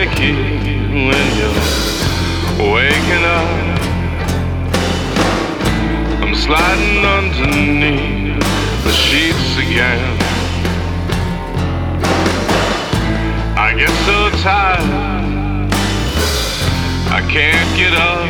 shaky when you're waking up. I'm sliding underneath the sheets again. I get so tired, I can't get up.